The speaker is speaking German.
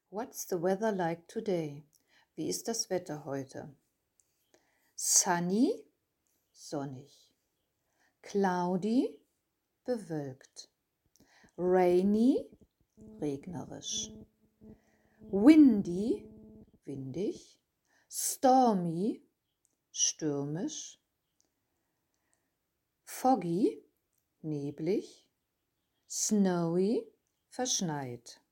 What's the weather like today? Wie ist das Wetter heute? Sunny, sonnig. Cloudy, bewölkt. Rainy, regnerisch. Windy, windig. Stormy, stürmisch. Foggy, neblig. Snowy, verschneit.